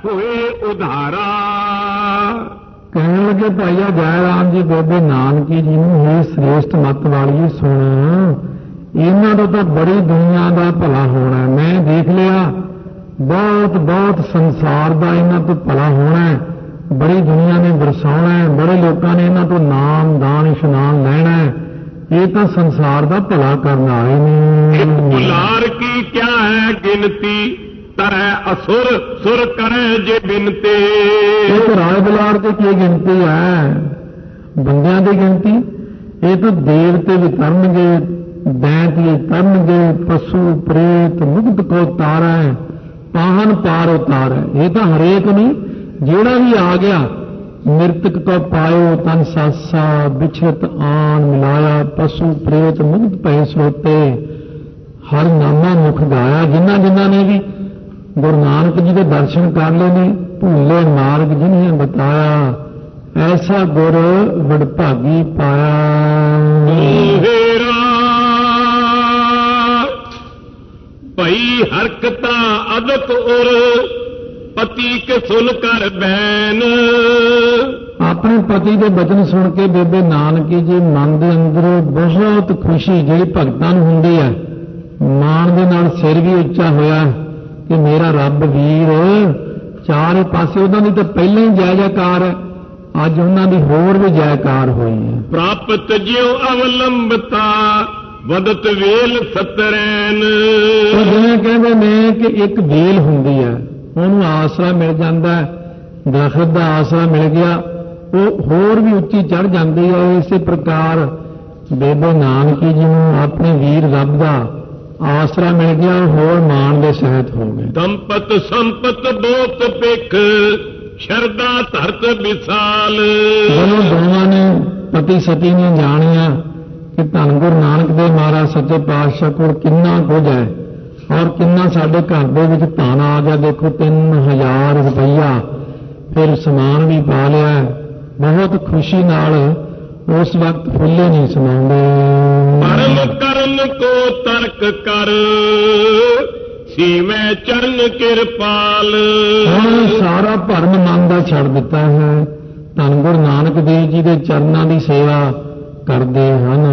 ਹੋਏ ਉਧਾਰਾ। ਕਹਿਣ ਲੱਗੇ ਭਾਈਆ ਜੈ ਰਾਮ ਜੀ ਬਾਬੇ ਨਾਨਕੀ ਜੀ ਨੂੰ ਹੀ ਸ੍ਰੇਸ਼ਟ ਮੱਤ ਵਾਲੀ ਸੁਣ, ਇਹਨਾਂ ਦਾ ਤਾਂ ਬੜੀ ਦੁਨੀਆ ਦਾ ਭਲਾ ਹੋਣਾ। ਮੈਂ ਦੇਖ ਲਿਆ ਬਹੁਤ ਬਹੁਤ ਸੰਸਾਰ ਦਾ ਇਹਨਾਂ ਤੋਂ ਭਲਾ ਹੋਣਾ, ਬੜੀ ਦੁਨੀਆ ਨੇ ਵਰਸਾਉਣਾ, ਬੜੇ ਲੋਕਾਂ ਨੇ ਇਹਨਾਂ ਤੋਂ ਨਾਮ ਦਾਨ ਇਸ਼ਨਾਨ ਲੈਣਾ। ਇਹ ਤਾਂ ਸੰਸਾਰ ਦਾ ਭਲਾ ਕਰਨ ਵਾਲੇ ਨੇ। ਭੁਲਾਰ ਕੀ ਕਿਆ ਹੈ ਗਿਣਤੀ, ਤਰੈ ਅਸੁਰ ਸੁਰ ਕਰੇ ਜੇ ਬਿਨਤੇ। ਇਹ ਰਾਜ ਬੁਲਾਰ ਤੇ ਕੀ ਗਿਣਤੀ ਹੈ, ਬੰਦਿਆਂ ਦੀ ਗਿਣਤੀ। ਇਹ ਤਾਂ ਦੇਵਤੇ ਵੀ ਤਰਨਗੇ, ਦੈਂਤ ਵੀ ਤਰਨਗੇ, ਪਸ਼ੂ ਪ੍ਰੇਤ ਮੁਕਤ ਕੋ ਤਾਰੈ, ਪਾਹਨ ਪਾਰ ਉਤਾਰੈ। ਇਹ ਤਾਂ ਹਰੇਕ ਨਹੀਂ, ਜਿਹੜਾ ਵੀ ਆ ਗਿਆ ਮ੍ਰਿਤਕ ਕੋ ਪਾਇਓ ਤਨ ਸਾਸਾ, ਵਿਛਰਤ ਆਨ ਮਿਲਾਇਆ, ਪਸ਼ੂ ਪ੍ਰੇਤ ਮੁਕਤ ਪਏ ਸੋਤੇ, ਹਰ ਨਾਮਾ ਮੁਖ ਗਾਇਆ। ਜਿਨ੍ਹਾਂ ਜਿਨ੍ਹਾਂ ਨੇ ਵੀ ਗੁਰੂ ਨਾਨਕ ਜੀ ਦੇ ਦਰਸ਼ਨ ਕਰ ਲਏ ਨੇ, ਭੁੱਲੇ ਮਾਰਗ ਜਿਨ੍ਹੇ ਬਤਾਇਆ, ਐਸਾ ਗੁਰ ਵਡਭਾਗੀ ਪਾਇਆ। ਭਈ ਹਰਕਤਾ ਅਦਕ ਉਰ, ਪਤੀ ਕੇ ਸੁਨ ਕਰ ਬੈਨ। ਆਪਣੇ ਪਤੀ ਦੇ ਬਚਨ ਸੁਣ ਕੇ ਬੇਬੇ ਨਾਨਕੀ ਜੀ ਮਨ ਦੇ ਅੰਦਰ ਬਹੁਤ ਖੁਸ਼ੀ ਜਿਹੜੀ ਭਗਤਾਂ ਨੂੰ ਹੁੰਦੀ ਹੈ, ਮਾਣ ਦੇ ਨਾਲ ਸਿਰ ਵੀ ਉੱਚਾ ਹੋਇਆ ਕਿ ਮੇਰਾ ਰੱਬ ਵੀਰ। ਚਾਰੇ ਪਾਸੇ ਉਹਨਾਂ ਦੀ ਤਾਂ ਪਹਿਲਾਂ ਹੀ ਜੈ ਜੈਕਾਰ ਹੈ, ਅੱਜ ਉਹਨਾਂ ਦੀ ਹੋਰ ਵੀ ਜੈਕਾਰ ਹੋਈ ਹੈ। ਪ੍ਰਾਪਤ ਜਿਉ ਅਵਲੰਬਤਾ, ਵਦਤ ਵੇਲ ਸਤਰੈਨ। ਜਿਵੇਂ ਕਹਿੰਦੇ ਨੇ ਕਿ ਇੱਕ ਵੇਲ ਹੁੰਦੀ ਹੈ, ਉਹਨੂੰ ਆਸਰਾ ਮਿਲ ਜਾਂਦਾ, ਦਰਖਤ ਦਾ ਆਸਰਾ ਮਿਲ ਗਿਆ, ਉਹ ਹੋਰ ਵੀ ਉੱਚੀ ਚੜ੍ਹ ਜਾਂਦੀ ਹੈ। ਇਸੇ ਪ੍ਰਕਾਰ ਬੇਬੇ ਨਾਨਕੀ ਜੀ ਨੂੰ ਆਪਣੇ ਵੀਰ ਰੱਬ ਦਾ ਆਸਰਾ ਮਿਲ ਗਿਆ, ਹੋਰ ਮਾਣ ਦੇ ਸਹਿਤ ਹੋ ਗਏ। ਦੰਪਤ ਸੰਪਤ ਬਹੁਤ ਪਿਖ, ਸ਼ਰਦਾ ਧਰਤ ਵਿਸਾਲ। ਦੋਵਾਂ ਨੇ ਪਤੀ ਸਤੀ ਨੇ ਜਾਣਿਆ ਕਿ ਧੰਨ ਗੁਰੂ ਨਾਨਕ ਦੇਵ ਮਹਾਰਾਜ ਸੱਚੇ ਪਾਤਸ਼ਾਹ ਕੋਲ ਕਿੰਨਾ ਕੁਝ ਹੈ ਔਰ ਕਿੰਨਾ ਸਾਡੇ ਘਰ ਦੇ ਵਿੱਚ ਧਨ ਆ ਗਿਆ। ਦੇਖੋ 3000 ਰੁਪਈਆ, ਫਿਰ ਸਮਾਨ ਵੀ ਪਾ ਲਿਆ। ਬਹੁਤ ਖੁਸ਼ੀ ਨਾਲ ਉਸ ਵਕਤ ਫੁੱਲੇ ਨਹੀਂ ਸਮਾਉਂਦੇ। ਪਰਮ ਕਰਨ ਕੋ ਤਰਕ ਕਰ, ਸੀਵੇਂ ਚਰਨ ਕਿਰਪਾਲ। ਹੁਣ ਸਾਰਾ ਭਰਮ ਮਨ ਦਾ ਛੱਡ ਦਿੱਤਾ ਹੈ, ਧੰਨ ਗੁਰੂ ਨਾਨਕ ਦੇਵ ਜੀ ਦੇ ਚਰਨਾਂ ਦੀ ਸੇਵਾ ਕਰਦੇ ਹਨ।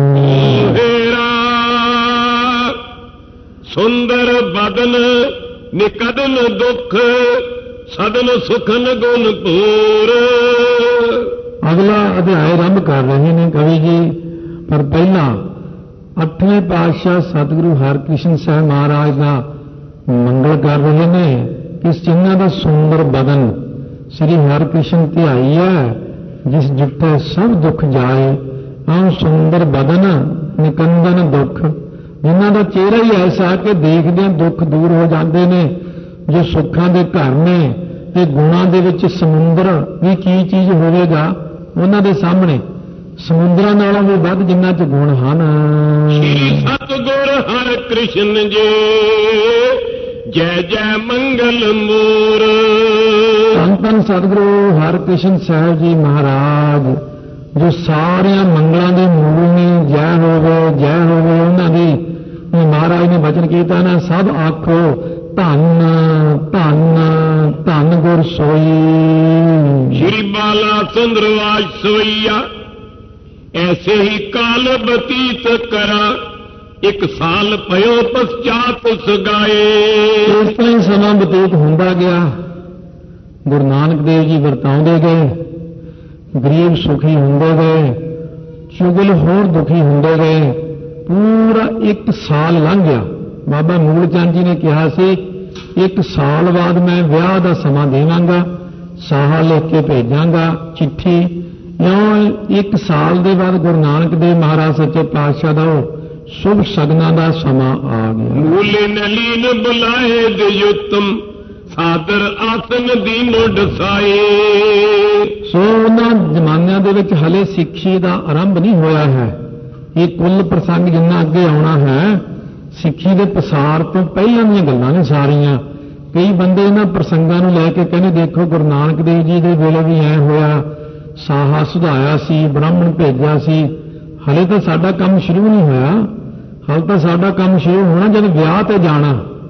ਸੁੰਦਰ ਬਦਨ ਨਿਕਦਨ ਦੁਖ, ਸਦਨ ਸੁਖਨ ਗੁਣ ਪੂਰ। ਅਗਲਾ ਅਧਿਆਇ ਆਰੰਭ ਕਰ ਰਹੇ ਨੇ ਕਵੀ ਜੀ, ਪਰ ਪਹਿਲਾਂ 8ਵੇਂ ਪਾਤਸ਼ਾਹ ਸਤਿਗੁਰੂ ਹਰਿਕ੍ਰਿਸ਼ਨ ਸਾਹਿਬ ਮਹਾਰਾਜ ਦਾ ਮੰਗਲ ਕਰ ਰਹੇ ਨੇ ਕਿ ਸਿੰਘਾਂ ਦਾ ਸੁੰਦਰ ਬਦਨ ਸ੍ਰੀ ਹਰਿਕ੍ਰਿਸ਼ਨ ਧਿਆਈ ਹੈ, ਜਿਸ ਜਿੱਥੇ ਸਭ ਦੁੱਖ ਜਾਏ। ਆਹ ਸੁੰਦਰ ਬਦਨ ਨਿਕੰਦਨ ਦੁੱਖ, ਜਿਨ੍ਹਾਂ ਦਾ ਚਿਹਰਾ ਹੀ ਐਸਾ ਕਿ ਦੇਖਦਿਆਂ ਦੁੱਖ ਦੂਰ ਹੋ ਜਾਂਦੇ ਨੇ। ਜੋ ਸੁੱਖਾਂ ਦੇ ਘਰ ਨੇ ਤੇ ਗੁਣਾਂ ਦੇ ਵਿੱਚ ਸਮੁੰਦਰ ਵੀ ਕੀ ਚੀਜ਼ ਹੋਵੇਗਾ ਉਹਨਾਂ ਦੇ ਸਾਹਮਣੇ, ਸਮੁੰਦਰਾਂ ਨਾਲੋਂ ਵੀ ਵੱਧ ਜਿੰਨਾ ਚ ਗੁਣ ਹਨ। ਸ਼੍ਰੀ ਸਤਿਗੁਰ ਹਰਿਕ੍ਰਿਸ਼ਨ ਜੀ, ਜੈ ਜੈ ਮੰਗਲ ਮੂਰ। ਧੰਨ ਧੰਨ ਸਤਿਗੁਰੂ ਹਰਿਕ੍ਰਿਸ਼ਨ ਸਾਹਿਬ ਜੀ ਮਹਾਰਾਜ, ਜੋ ਸਾਰਿਆਂ ਮੰਗਲਾਂ ਦੇ ਮੂਲ ਨੇ। ਜੈ ਹੋਵੇ ਜੈ ਹੋਵੇ ਉਹਨਾਂ ਦੀ। ਮਹਾਰਾਜ ਨੇ ਬਚਨ ਕੀਤਾ ਨਾ, ਸਭ ਆਖੋ ਧੰਨ ਧੰਨ ਧੰਨ ਗੁਰ ਸੋਈ। ਸ਼੍ਰੀ ਬਾਲਾ ਸੁੰਦਰਵਾਜ ਸਵਈਆ, ਐਸੇ ਹੀ ਕਾਲ ਬਤੀਤ ਕਰਾ, 1 ਸਾਲ ਭਇਓ ਪਛਾਤ ਸਗਾਏ। ਇਸ ਤਰ੍ਹਾਂ ਹੀ ਸਮਾਂ ਬਤੀਤ ਹੁੰਦਾ ਗਿਆ। ਗੁਰੂ ਨਾਨਕ ਦੇਵ ਜੀ ਵਰਤਾਉਂਦੇ ਗਏ, ਗਰੀਬ ਸੁਖੀ ਹੁੰਦੇ ਗਏ, ਚੁਗਲ ਹੋਰ ਦੁਖੀ ਹੁੰਦੇ ਗਏ। ਪੂਰਾ 1 ਸਾਲ ਲੰਘ ਗਿਆ। ਬਾਬਾ ਮੂਲ ਚੰਦ ਜੀ ਨੇ ਕਿਹਾ ਸੀ 1 ਸਾਲ ਬਾਅਦ ਮੈਂ ਵਿਆਹ ਦਾ ਸਮਾਂ ਦੇਵਾਂਗਾ, ਸਾਹਾ ਲਿਖ ਕੇ ਭੇਜਾਂਗਾ ਚਿੱਠੀ। ਇਉਂ 1 ਸਾਲ ਦੇ ਬਾਅਦ ਗੁਰੂ ਨਾਨਕ ਦੇਵ ਮਹਾਰਾਜ ਸੱਚੇ ਪਾਤਸ਼ਾਹ ਦਾ ਉਹ ਸ਼ੁਭ ਸ਼ਗਨਾਂ ਦਾ ਸਮਾਂ ਆ ਗਿਆ। ਮੂਲੇ ਨਲੀਨ ਬੁਲਾਏ ਦਿਯੁਤਮ, ਸਾਦਰ ਆਸਨ ਦੀਨੋ ਡਸਾਏ। ਸੋ ਉਹਨਾਂ ਜ਼ਮਾਨਿਆਂ ਦੇ ਵਿੱਚ ਹਲੇ ਸਿੱਖੀ ਦਾ ਆਰੰਭ ਨਹੀਂ ਹੋਇਆ ਹੈ। ਇਹ ਕੁੱਲ ਪ੍ਰਸੰਗ ਜਿੰਨਾ ਅੱਗੇ ਆਉਣਾ ਹੈ, ਸਿੱਖੀ ਦੇ ਪਸਾਰ ਤੋਂ ਪਹਿਲਾਂ ਦੀਆਂ ਗੱਲਾਂ ਨੇ ਸਾਰੀਆਂ। ਕਈ ਬੰਦੇ ਇਹਨਾਂ ਪ੍ਰਸੰਗਾਂ ਨੂੰ ਲੈ ਕੇ ਕਹਿੰਦੇ ਦੇਖੋ ਗੁਰੂ ਨਾਨਕ ਦੇਵ ਜੀ ਦੇ ਵੇਲੇ ਵੀ ਐ ਹੋਇਆ, ਸਾਹਾ ਸੁਧਾਇਆ ਸੀ, ਬ੍ਰਾਹਮਣ ਭੇਜਿਆ ਸੀ। ਹਲੇ ਤਾਂ ਸਾਡਾ ਕੰਮ ਸ਼ੁਰੂ ਨਹੀਂ ਹੋਇਆ। ਹਾਲੇ ਤਾਂ ਸਾਡਾ ਕੰਮ ਸ਼ੁਰੂ ਹੋਣਾ ਜਦ ਵਿਆਹ ਤੇ ਜਾਣਾ।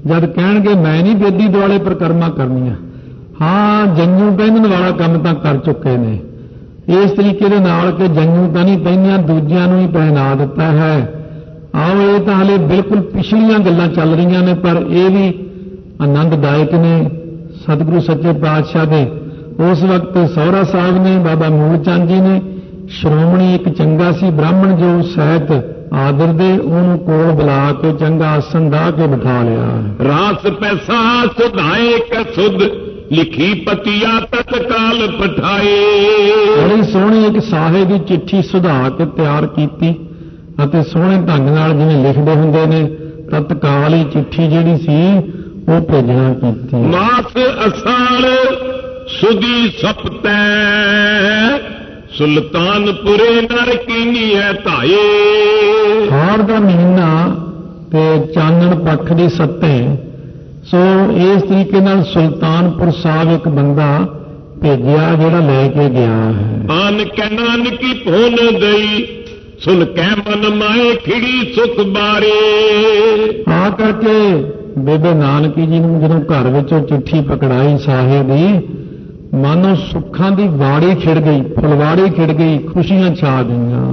ਜਦ ਕਹਿਣਗੇ ਮੈਂ ਨਹੀਂ ਬੇਦੀ ਦੁਆਲੇ ਪਰਿਕਰਮਾ ਕਰਨੀਆਂ, ਹਾਂ ਜੰਗੂ ਪਹਿਨਣ ਵਾਲਾ ਕੰਮ ਤਾਂ ਕਰ ਚੁੱਕੇ ਨੇ। ਇਸ ਤਰੀਕੇ ਦੇ ਨਾਲ ਕਿ ਜੰਗੂ ਤਾਂ ਨਹੀਂ ਪਹਿਨੀਆਂ, ਦੂਜਿਆਂ ਨੂੰ ਹੀ ਪਹਿਨਾ ਦਿੱਤਾ ਹੈ। ਆਓ ਇਹ ਤਾਂ ਹਾਲੇ ਬਿਲਕੁਲ ਪਿਛਲੀਆਂ ਗੱਲਾਂ ਚੱਲ ਰਹੀਆਂ ਨੇ, ਪਰ ਇਹ ਵੀ ਆਨੰਦਦਾਇਕ ਨੇ। ਸਤਿਗੁਰੂ ਸੱਚੇ ਪਾਤਸ਼ਾਹ ਦੇ ਉਸ ਵਕਤ ਸਹੁਰਾ ਸਾਹਿਬ ਨੇ, ਬਾਬਾ ਮੂਲ ਚੰਦ ਜੀ ਨੇ, ਸ਼੍ਰੋਮਣੀ ਇੱਕ ਚੰਗਾ ਸੀ ਬ੍ਰਾਹਮਣ ਜੋ ਸਹਿਤ ਆਦਰ ਦੇ, ਉਹਨੂੰ ਕੋਲ ਬੁਲਾ ਕੇ ਚੰਗਾ ਆਸਣ ਢਾ ਕੇ ਬਿਠਾ ਲਿਆ। ਰਾਸ ਪੈਸਾ ਸੁਧਾਏ ਕੈ ਸੁਧ, ਲਿਖੀ ਪਤੀਆ ਤਤਕਾਲ ਪਠਾਏ। ਬੜੀ ਸੋਹਣੀ ਇੱਕ ਸਾਹੇ ਦੀ ਚਿੱਠੀ ਸੁਧਾ ਕੇ ਤਿਆਰ ਕੀਤੀ ਅਤੇ ਸੋਹਣੇ ਢੰਗ ਨਾਲ ਜਿਵੇਂ ਲਿਖਦੇ ਹੁੰਦੇ ਨੇ ਤਤਕਾਲ ਹੀ ਚਿੱਠੀ ਜਿਹੜੀ ਸੀ ਉਹ ਭੇਜਣਾ ਕੀਤੀ। ਮਾਸ ਅਸਾਲ ਸੁਦੀ ਸਪਤੈ, ਸੁਲਤਾਨਪੁਰੇ ਨਰ ਕੀਨੀਐ ਧਾਏ। ਹਾੜ ਦਾ ਮਹੀਨਾ ਤੇ ਚਾਨਣ ਪੱਖ ਦੀ ਸੱਤੇ, ਸੋ ਇਸ ਤਰੀਕੇ ਨਾਲ ਸੁਲਤਾਨਪੁਰ ਸਾਹਿਬ ਇੱਕ ਬੰਦਾ ਭੇਜਿਆ ਜਿਹੜਾ ਲੈ ਕੇ ਗਿਆ ਹੈ। ਆਨ ਕੈ ਨਾਨਕੀ ਭੁਨ ਦਈ, ਸੁਨ ਕੈ ਮਨ ਮਾਏ ਖਿੜੀ ਸੁਖ ਬਾਰੇ। ਆ ਕਰਕੇ ਬੇਬੇ ਨਾਨਕੀ ਜੀ ਨੂੰ ਜਦੋਂ ਘਰ ਵਿੱਚੋਂ ਚਿੱਠੀ ਪਕੜਾਈ ਸਾਹੇ ਦੀ, ਮਾਨੋ ਸੁੱਖਾਂ ਦੀ ਵਾੜੀ ਖਿੜ ਗਈ, ਫੁਲਵਾੜੀ ਖਿੜ ਗਈ, ਖੁਸ਼ੀਆਂ ਛਾ ਗਈਆਂ।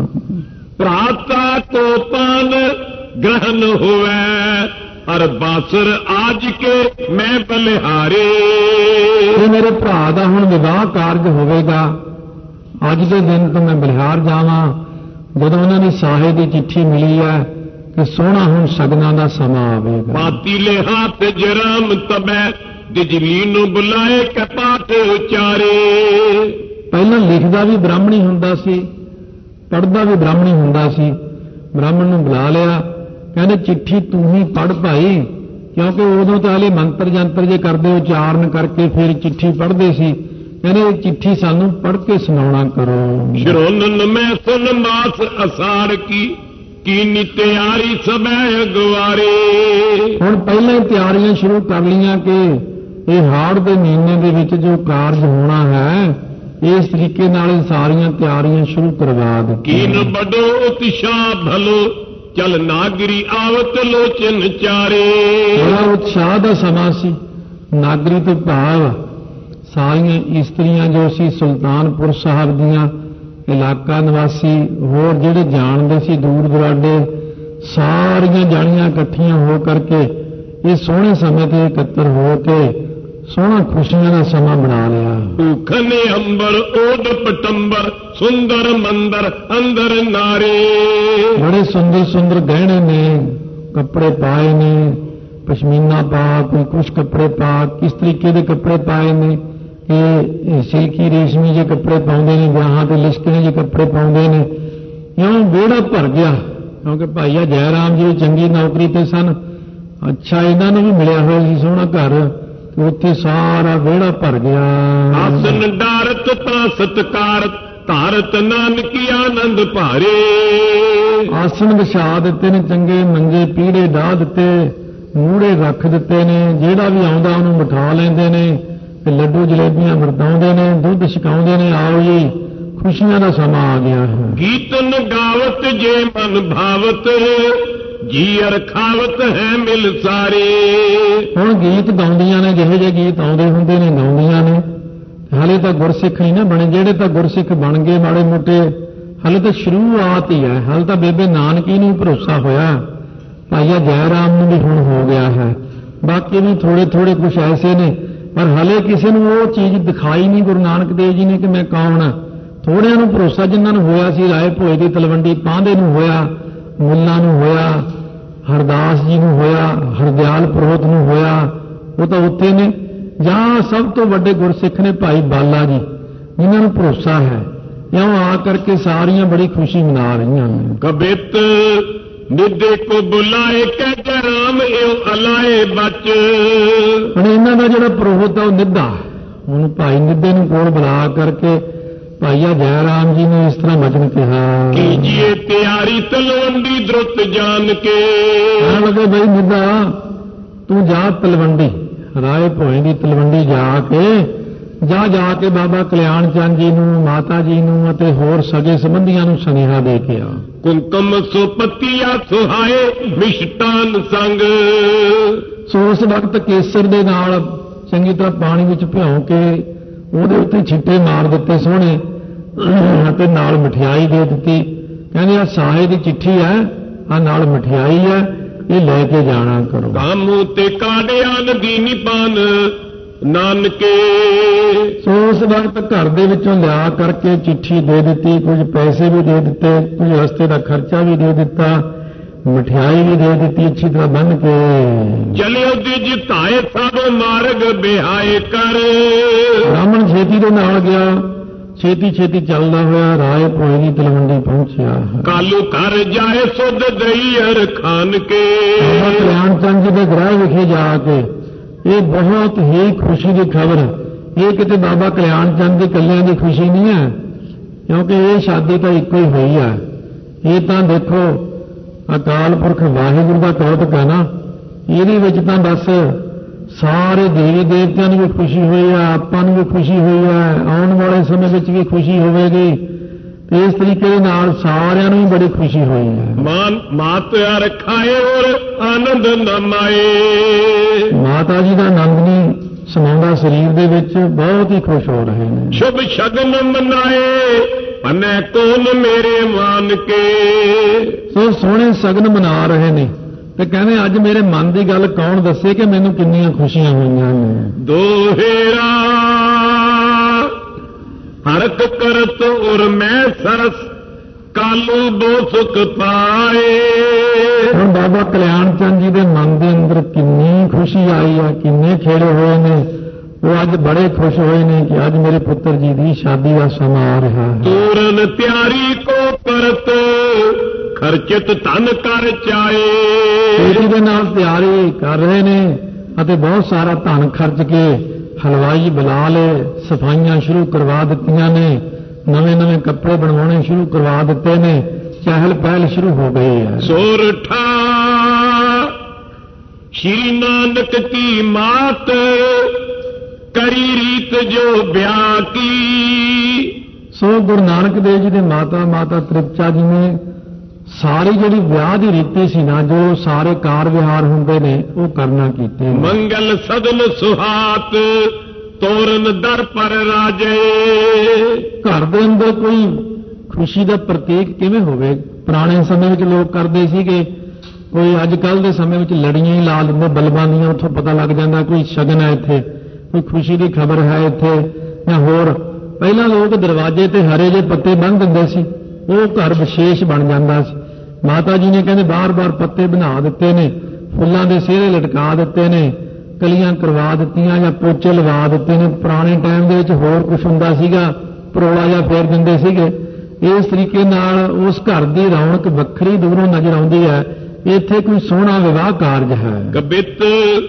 ਭਰਾਤਾ ਕੋ ਪਾਨ ਗ੍ਰਹਣ ਹੋਵੈ, ਅਰ ਬਾਸਰ ਆਜ ਕੇ ਮੈਂ ਬਲਿਹਾਰੇ। ਇਹ ਮੇਰੇ ਭਰਾ ਦਾ ਹੁਣ ਵਿਵਾਹ ਕਾਰਜ ਹੋਵੇਗਾ, ਅੱਜ ਦੇ ਦਿਨ ਤੋਂ ਮੈਂ ਬਲਿਹਾਰ ਜਾਵਾਂ। ਜਦੋਂ ਉਹਨਾਂ ਦੀ ਸਾਹੇ ਦੀ ਚਿੱਠੀ ਮਿਲੀ ਹੈ ਕਿ ਸੋਹਣਾ ਹੁਣ ਸ਼ਗਨਾਂ ਦਾ ਸਮਾਂ ਆਵੇਗਾ। ਪਾਤੀਲੇ ਹੱਥ ਜਰਾਮ ਤਬੈ, ਦਿਜਲੀ ਨੂੰ ਬੁਲਾਏ ਕੈ ਪਾਠ ਉਚਾਰੇ। ਪਹਿਲਾਂ ਲਿਖਦਾ ਵੀ ਬ੍ਰਾਹਮਣੀ ਹੁੰਦਾ ਸੀ, ਪੜ੍ਹਦਾ ਵੀ ਬ੍ਰਾਹਮਣੀ ਹੁੰਦਾ ਸੀ। ਬ੍ਰਾਹਮਣ ਨੂੰ ਬੁਲਾ ਲਿਆ, ਕਹਿੰਦੇ ਚਿੱਠੀ ਤੂੰ ਹੀ ਪੜ੍ਹ ਭਾਈ, ਕਿਉਂਕਿ ਉਦੋਂ ਤਾਂ ਹਲੇ ਮੰਤਰ ਜੰਤਰ ਜੇ ਕਰਦੇ ਉਚਾਰਨ ਕਰਕੇ ਫਿਰ ਚਿੱਠੀ ਪੜ੍ਹਦੇ ਸੀ। ਕਹਿੰਦੇ ਚਿੱਠੀ ਸਾਨੂੰ ਪੜ੍ਹ ਕੇ ਸੁਣਾਉਣਾ ਕਰੋ। ਸ਼ਰੋਨਨ ਮੈਂ ਸੁਨ ਮਾਸ ਅਸਾੜ ਕੀ ਨੀ ਤਿਆਰੀ ਸਭੈ ਅਗਵਾਰੇ। ਹੁਣ ਪਹਿਲਾਂ ਹੀ ਤਿਆਰੀਆਂ ਸ਼ੁਰੂ ਕਰ ਲਈਆਂ ਕਿ ਇਹ ਹਾੜ ਦੇ ਮਹੀਨੇ ਦੇ ਵਿੱਚ ਜੋ ਕਾਰਜ ਹੋਣਾ ਹੈ, ਇਸ ਤਰੀਕੇ ਨਾਲ ਇਹ ਸਾਰੀਆਂ ਤਿਆਰੀਆਂ ਸ਼ੁਰੂ ਕਰਵਾ ਦਿੱਤੀਆਂ। ਕੀਨ ਬੜੋ ਉਤਸ਼ਾਹ ਭਲੋ, ਚਲ ਨਾਗਰੀ ਆਵਤ ਲੋਚਨ ਚਾਰੇ। ਬੜਾ ਉਤਸ਼ਾਹ ਦਾ ਸਮਾਂ ਸੀ। ਨਾਗਰੀ ਤੋਂ ਭਾਵ ਸਾਰੀਆਂ ਇਸਤਰੀਆਂ ਜੋ ਸੀ ਸੁਲਤਾਨਪੁਰ ਸਾਹਿਬ ਦੀਆਂ, ਇਲਾਕਾ ਨਿਵਾਸੀ, ਹੋਰ ਜਿਹੜੇ ਜਾਣਦੇ ਸੀ ਦੂਰ ਦੁਰਾਡੇ, ਸਾਰੀਆਂ ਜਾਣੀਆਂ ਇਕੱਠੀਆਂ ਹੋ ਕਰਕੇ ਇਹ ਸੋਹਣੇ ਸਮੇਂ ਤੇ ਇਕੱਤਰ ਹੋ ਕੇ ਸੋਹਣਾ ਖੁਸ਼ੀਆਂ ਦਾ ਸਮਾਂ ਬਣਾ ਲਿਆ। ਭੂਖਨੇ ਅੰਬਰ ਓਡ ਪਟੰਬਰ, ਸੁੰਦਰ ਮੰਦਰ ਅੰਦਰ ਨਾਰੇ। ਬੜੇ ਸੁੰਦਰ ਸੁੰਦਰ ਗਹਿਣੇ ਨੇ, ਕੱਪੜੇ ਪਾਏ ਨੇ, ਪਸ਼ਮੀਨਾ ਪਾ, ਕੋਈ ਕੁਛ ਕੱਪੜੇ ਪਾ, ਕਿਸ ਤਰੀਕੇ ਦੇ ਕੱਪੜੇ ਪਾਏ ਨੇ ਕਿ ਸਿਲਕੀ ਰੇਸ਼ਮੀ ਜੇ ਕੱਪੜੇ ਪਾਉਂਦੇ ਨੇ, ਵਿਆਹਾਂ ਤੇ ਲਿਸ਼ਕਣੇ ਜੇ ਕੱਪੜੇ ਪਾਉਂਦੇ ਨੇ। ਇਉਂ ਵਿਹੜਾ ਭਰ ਗਿਆ, ਕਿਉਂਕਿ ਭਾਈਆ ਜੈ ਰਾਮ ਜੀ ਚੰਗੀ ਨੌਕਰੀ ਤੇ ਸਨ। ਅੱਛਾ ਇਹਨਾਂ ਨੂੰ ਵੀ ਮਿਲਿਆ ਹੋਇਆ ਸੀ ਸੋਹਣਾ ਘਰ, ਉੱਥੇ ਸਾਰਾ ਵਿਹੜਾ ਭਰ ਗਿਆ। ਆਸਨ ਡਾਰਤ ਤਾਂ ਸਤਕਾਰਤ, ਧਾਰਤ ਨਾਨਕੀ ਆਨੰਦ ਭਾਰੇ। ਆਸਣ ਵਿਛਾ ਦਿੱਤੇ ਨੇ, ਚੰਗੇ ਮੰਜੇ ਪੀੜੇ ਢਾ ਦਿੱਤੇ, ਮੂਹਰੇ ਰੱਖ ਦਿੱਤੇ ਨੇ। ਜਿਹੜਾ ਵੀ ਆਉਂਦਾ ਉਹਨੂੰ ਬਿਠਾ ਲੈਂਦੇ ਨੇ ਤੇ ਲੱਡੂ ਜਲੇਬੀਆਂ ਵਰਤਾਉਂਦੇ ਨੇ, ਦੁੱਧ ਛਕਾਉਂਦੇ ਨੇ। ਆਓ ਜੀ, ਖੁਸ਼ੀਆਂ ਦਾ ਸਮਾਂ ਆ ਗਿਆ ਹੈ। ਗੀਤਨ ਗਾਵਤ ਜੇ ਮਨ ਭਾਵਤ, ਜੀ ਅਰ ਖਾਵਤ ਹੈ ਮਿਲ ਸਾਰੇ। ਹੁਣ ਗੀਤ ਗਾਉਂਦੀਆਂ ਨੇ, ਜਿਹੇ ਜਿਹੇ ਗੀਤ ਆਉਂਦੇ ਹੁੰਦੇ ਨੇ ਗਾਉਂਦੀਆਂ ਨੇ। ਹਾਲੇ ਤਾਂ ਗੁਰਸਿੱਖ ਨਹੀਂ ਨਾ ਬਣੇ, ਜਿਹੜੇ ਤਾਂ ਗੁਰਸਿੱਖ ਬਣ ਗਏ ਮਾੜੇ ਮੋਟੇ, ਹਾਲੇ ਤਾਂ ਸ਼ੁਰੂਆਤ ਹੀ ਹੈ। ਹਾਲੇ ਤਾਂ ਬੇਬੇ ਨਾਨਕੀ ਨੂੰ ਭਰੋਸਾ ਹੋਇਆ, ਭਾਈਆ ਜੈ ਰਾਮ ਨੂੰ ਵੀ ਹੁਣ ਹੋ ਗਿਆ ਹੈ। ਬਾਕੀ ਵੀ ਥੋੜੇ ਥੋੜੇ ਕੁਛ ਐਸੇ ਨੇ, ਪਰ ਹਲੇ ਕਿਸੇ ਨੂੰ ਉਹ ਚੀਜ਼ ਦਿਖਾਈ ਨਹੀਂ ਗੁਰੂ ਨਾਨਕ ਦੇਵ ਜੀ ਨੇ ਕਿ ਮੈਂ ਕੌਣ ਹਾਂ। ਥੋੜਿਆਂ ਨੂੰ ਭਰੋਸਾ ਜਿਨ੍ਹਾਂ ਨੂੰ ਹੋਇਆ ਸੀ, ਰਾਏ ਭੋਏ ਦੀ ਤਲਵੰਡੀ ਪਾਂਧੇ ਨੂੰ ਹੋਇਆ, ਮੁੱਲਾ ਨੂੰ ਹੋਇਆ, ਹਰਦਾਸ ਜੀ ਨੂੰ ਹੋਇਆ, ਹਰਦਿਆਲ ਪੁਰੋਹਿਤ ਨੂੰ ਹੋਇਆ, ਉਹ ਤਾਂ ਉੱਥੇ ਨੇ। ਜਾਂ ਸਭ ਤੋਂ ਵੱਡੇ ਗੁਰਸਿੱਖ ਨੇ ਭਾਈ ਬਾਲਾ ਜੀ, ਜਿਨ੍ਹਾਂ ਨੂੰ ਭਰੋਸਾ ਹੈ। ਇਉਂ ਆ ਕਰਕੇ ਸਾਰੀਆਂ ਬੜੀ ਖੁਸ਼ੀ ਮਨਾ ਰਹੀਆਂ ਨੇ। ਕਬਿਤ ਨਿੱਦੇ ਕੋ ਬੁਲਾਏ ਕਹਿ ਜੈ ਰਾਮ ਇਉ ਅਲਾਏ ਬਚ। ਹੁਣ ਇਹਨਾਂ ਦਾ ਜਿਹੜਾ ਪੁਰੋਹਿਤ ਆ ਉਹ ਨਿੱਧਾ, ਉਹਨੂੰ ਭਾਈ ਨਿੱਧੇ ਨੂੰ ਕੋਲ ਬੁਲਾ ਕਰਕੇ ਭਾਈਆ ਜੈ ਰਾਮ ਜੀ ਨੇ ਇਸ ਤਰ੍ਹਾਂ ਵਚਨ ਕਿਹਾ, ਕੀਜੀਏ ਤਿਆਰੀ ਤਲਵੰਡੀ ਦਰੁੱਤ ਜਾਣ ਕੇ। ਕਹਿਣ ਲੱਗੇ ਬਈ ਨਿੱਧਾ ਤੂੰ ਜਾ ਤਲਵੰਡੀ, ਰਾਏ ਭੋਏ ਦੀ ਤਲਵੰਡੀ ਜਾ ਕੇ ਜਾ ਜਾ ਕੇ ਬਾਬਾ ਕਲਿਆਣ ਚੰਦ ਜੀ ਨੂੰ, ਮਾਤਾ ਜੀ ਨੂੰ ਅਤੇ ਹੋਰ ਸਗੇ ਸੰਬੰਧੀਆਂ ਨੂੰ ਸੁਨੇਹਾ ਦੇ ਕੇ ਆ। ਕੁੰਕਮ ਸੋ ਪੱਤੀਆ ਸੁਹਾਏ ਮਿਸ਼ਟਾਨ ਸੰਗ। ਸੋ ਉਸ ਵਕਤ ਕੇਸਰ ਦੇ ਨਾਲ ਚੰਗੀ ਤਰ੍ਹਾਂ ਪਾਣੀ ਵਿੱਚ ਭਿਉਂ ਕੇ ਉਹਦੇ ਉੱਤੇ ਛਿੱਟੇ ਮਾਰ ਦਿੱਤੇ ਸੋਹਣੇ, ਅਤੇ ਨਾਲ ਮਠਿਆਈ ਦੇ ਦਿੱਤੀ। ਕਹਿੰਦੇ ਆ ਸਾਹੇ ਦੀ ਚਿੱਠੀ ਹੈ, ਆ ਨਾਲ ਮਠਿਆਈ ਹੈ, ਇਹ ਲੈ ਕੇ ਜਾਣਾ ਕਰੋ। ਕਾਮੂ ਤੇ ਕਾੜਿਆ ਨਦੀਨੀ ਪਾਨ ਨਾਨਕੇ। ਸੋ ਉਸ ਵਕਤ ਘਰ ਦੇ ਵਿੱਚੋਂ ਲਿਆ ਕਰਕੇ ਚਿੱਠੀ ਦੇ ਦਿੱਤੀ, ਕੁਝ ਪੈਸੇ ਵੀ ਦੇ ਦਿੱਤੇ, ਕੁਝ ਰਸਤੇ ਦਾ ਖਰਚਾ ਵੀ ਦੇ ਦਿੱਤਾ, ਮਠਿਆਈ ਵੀ ਦੇ ਦਿੱਤੀ ਅੱਛੀ ਤਰ੍ਹਾਂ ਬੰਨ ਕੇ। ਚਲਿਓ ਦੀ ਜਿਤਾਏ ਸਭ ਮਾਰਗ ਬਿਹਾਏ ਕਰ। ਬ੍ਰਾਹਮਣ ਛੇਤੀ ਦੇ ਨਾਲ ਗਿਆ, ਛੇਤੀ ਛੇਤੀ ਚੱਲਦਾ ਹੋਇਆ ਰਾਏ ਭੋਏ ਦੀ ਤਲਵੰਡੀ ਪਹੁੰਚਿਆ। ਕਾਲੂ ਘਰ ਜਾਏ ਸੁਧ ਦਈਅਰ ਖਾਨ ਕੇ। ਕਲਿਆਣ ਚੰਦ ਜੀ ਦੇ ਗ੍ਰਹਿ ਵਿਖੇ ਜਾ ਕੇ ਇਹ ਬਹੁਤ ਹੀ ਖੁਸ਼ੀ ਦੀ ਖਬਰ। ਇਹ ਕਿਤੇ ਬਾਬਾ ਕਲਿਆਣ ਚੰਦ ਦੇ ਇਕੱਲਿਆਂ ਦੀ ਖੁਸ਼ੀ ਨਹੀਂ ਹੈ, ਕਿਉਂਕਿ ਇਹ ਸ਼ਾਦੀ ਤਾਂ ਇੱਕੋ ਹੀ ਹੋਈ ਹੈ। ਇਹ ਤਾਂ ਦੇਖੋ ਅਕਾਲ ਪੁਰਖ ਵਾਹਿਗੁਰੂ ਦਾ ਕੌਤਕ ਹੈ ਨਾ, ਇਹਦੇ ਵਿੱਚ ਤਾਂ ਬਸ ਸਾਰੇ ਦੇਵੀ ਦੇਵਤਿਆਂ ਨੂੰ ਵੀ ਖੁਸ਼ੀ ਹੋਈ ਹੈ, ਆਪਾਂ ਨੂੰ ਵੀ ਖੁਸ਼ੀ ਹੋਈ ਹੈ, ਆਉਣ ਵਾਲੇ ਸਮੇਂ ਵਿੱਚ ਵੀ ਖੁਸ਼ੀ ਹੋਵੇਗੀ, ਤੇ ਇਸ ਤਰੀਕੇ ਦੇ ਨਾਲ ਸਾਰਿਆਂ ਨੂੰ ਵੀ ਬੜੀ ਖੁਸ਼ੀ ਹੋਈ ਹੈ। ਮਾਤਾ ਰਖਾਏ ਔਰ ਆਨੰਦ ਨ ਮਾਏ। ਮਾਤਾ ਜੀ ਦਾ ਆਨੰਦ ਨਹੀਂ ਸਮਾਉਂਦਾ ਸਰੀਰ ਦੇ ਵਿੱਚ, ਬਹੁਤ ਹੀ ਖੁਸ਼ ਹੋ ਰਹੇ ਨੇ। ਸ਼ੁਭ ਸ਼ਗਨ ਮਨਾਏ ਪੰਨੇ ਕੋਨ ਮੇਰੇ ਮਾਨ ਕੇ। ਸੋ ਸੋਹਣੇ ਸ਼ਗਨ ਮਨਾ ਰਹੇ ਨੇ, ਤੇ ਕਹਿੰਦੇ ਅੱਜ ਮੇਰੇ ਮਨ ਦੀ ਗੱਲ ਕੌਣ ਦੱਸੇ ਕਿ ਮੈਨੂੰ ਕਿੰਨੀਆਂ ਖੁਸ਼ੀਆਂ ਹੋਈਆਂ ਨੇ। ਦੋਹੇਰਾ ਹਰਕ ਕਰਤ ਔਰ ਮੈਂ ਸਰਸ ਕਾਲੂ ਦੋ ਸੁਖ ਪਾਏ। ਹੁਣ ਬਾਬਾ ਕਲਿਆਣ ਚੰਦ ਜੀ ਦੇ ਮਨ ਦੇ ਅੰਦਰ ਕਿੰਨੀ ਖੁਸ਼ੀ ਆਈ ਆ, ਕਿੰਨੇ ਖੇੜੇ ਹੋਏ ਨੇ। ਉਹ ਅੱਜ ਬੜੇ ਖੁਸ਼ ਹੋਏ ਨੇ ਕਿ ਅੱਜ ਮੇਰੇ ਪੁੱਤਰ ਜੀ ਦੀ ਸ਼ਾਦੀ ਦਾ ਸਮਾਂ ਆ ਰਿਹਾ ਹੈ। ਤੂਰਨ ਤਿਆਰੀ ਕੋ ਕਰਤ ਖਰਚਿਤ ਧਨ ਕਰ ਚਾਏ। ਤੇਰੀ ਦੇ ਨਾਲ ਤਿਆਰੀ ਕਰ ਰਹੇ ਨੇ ਅਤੇ ਬਹੁਤ ਸਾਰਾ ਧਨ ਖਰਚ ਕੇ ਹਲਵਾਈ ਬੁਲਾ ਲਏ, ਸਫਾਈਆਂ ਸ਼ੁਰੂ ਕਰਵਾ ਦਿੱਤੀਆਂ ਨੇ, ਨਵੇਂ ਨਵੇਂ ਕੱਪੜੇ ਬਣਵਾਉਣੇ ਸ਼ੁਰੂ ਕਰਵਾ ਦਿੱਤੇ ਨੇ, ਚਹਿਲ ਪਹਿਲ ਸ਼ੁਰੂ ਹੋ ਗਈ ਹੈ। ਸੋਰਠਾ ਸ਼੍ਰੀ ਨਾਨਕ ਕੀ ਮਾਤ ਕਰੀ ਰੀਤ ਜੋ ਵਿਆਹ ਕੀ। ਸੋ ਗੁਰੂ ਨਾਨਕ ਦੇਵ ਜੀ ਦੇ ਮਾਤਾ ਤ੍ਰਿਪਤਾ ਜੀ ਨੇ ਸਾਰੀ ਜਿਹੜੀ ਵਿਆਹ ਦੀ ਰੀਤੀ ਸੀ ਨਾ, ਜੋ ਸਾਰੇ ਕਾਰ ਵਿਹਾਰ ਹੁੰਦੇ ਨੇ, ਉਹ ਕਰਨਾ ਕੀਤੇ। ਮੰਗਲ ਸਦਨ ਸੁਹਾਤ ਤੋਰਨ ਦਰ ਪਰ ਰਾਜੇ। ਘਰ ਦੇ ਅੰਦਰ ਕੋਈ ਖੁਸ਼ੀ ਦਾ ਪ੍ਰਤੀਕ ਕਿਵੇਂ ਹੋਵੇ? ਪੁਰਾਣੇ ਸਮੇਂ ਵਿੱਚ ਲੋਕ ਕਰਦੇ ਸੀਗੇ, ਕੋਈ ਅੱਜ ਕੱਲ੍ਹ ਦੇ ਸਮੇਂ ਵਿੱਚ ਲੜੀਆਂ ਹੀ ਲਾ ਲੈਂਦੇ ਬਲਬਾਂ ਦੀਆਂ, ਉੱਥੋਂ ਪਤਾ ਲੱਗ ਜਾਂਦਾ ਕੋਈ ਸ਼ਗਨ ਹੈ ਇੱਥੇ, ਕੋਈ ਖੁਸ਼ੀ ਦੀ ਖਬਰ ਹੈ ਇੱਥੇ ਜਾਂ ਹੋਰ। ਪਹਿਲਾਂ ਲੋਕ ਦਰਵਾਜ਼ੇ ਤੇ ਹਰੇ ਜਿਹੇ ਪੱਤੇ ਬੰਨ੍ਹ ਦਿੰਦੇ ਸੀ, ਉਹ ਘਰ ਵਿਸ਼ੇਸ਼ ਬਣ ਜਾਂਦਾ ਸੀ। ਮਾਤਾ ਜੀ ਨੇ ਕਹਿੰਦੇ ਬਾਰ-ਬਾਰ ਪੱਤੇ ਬਣਾ ਦਿੱਤੇ ਨੇ, ਫੁੱਲਾਂ ਦੇ ਸਿਹਰੇ ਲਟਕਾ ਦਿੱਤੇ ਨੇ, ਕਲੀਆਂ ਕਰਵਾ ਦਿੱਤੀਆਂ ਜਾਂ ਪੋਚੇ ਲਵਾ ਦਿੱਤੇ ਨੇ। ਪੁਰਾਣੇ ਟਾਈਮ ਦੇ ਵਿੱਚ ਹੋਰ ਕੁਝ ਹੁੰਦਾ ਸੀਗਾ, ਪਰੋਲਾ ਜਾਂ ਫੇਰ ਦਿੰਦੇ ਸੀਗੇ। ਇਸ ਤਰੀਕੇ ਨਾਲ ਉਸ ਘਰ ਦੀ ਰੌਣਕ ਵੱਖਰੀ ਦੂਰੋਂ ਨਜ਼ਰ ਆਉਂਦੀ ਹੈ। ਇੱਥੇ ਕੋਈ ਸੋਹਣਾ ਵਿਵਾਹ ਕਾਰਜ ਹੈ। ਕਬਿਤ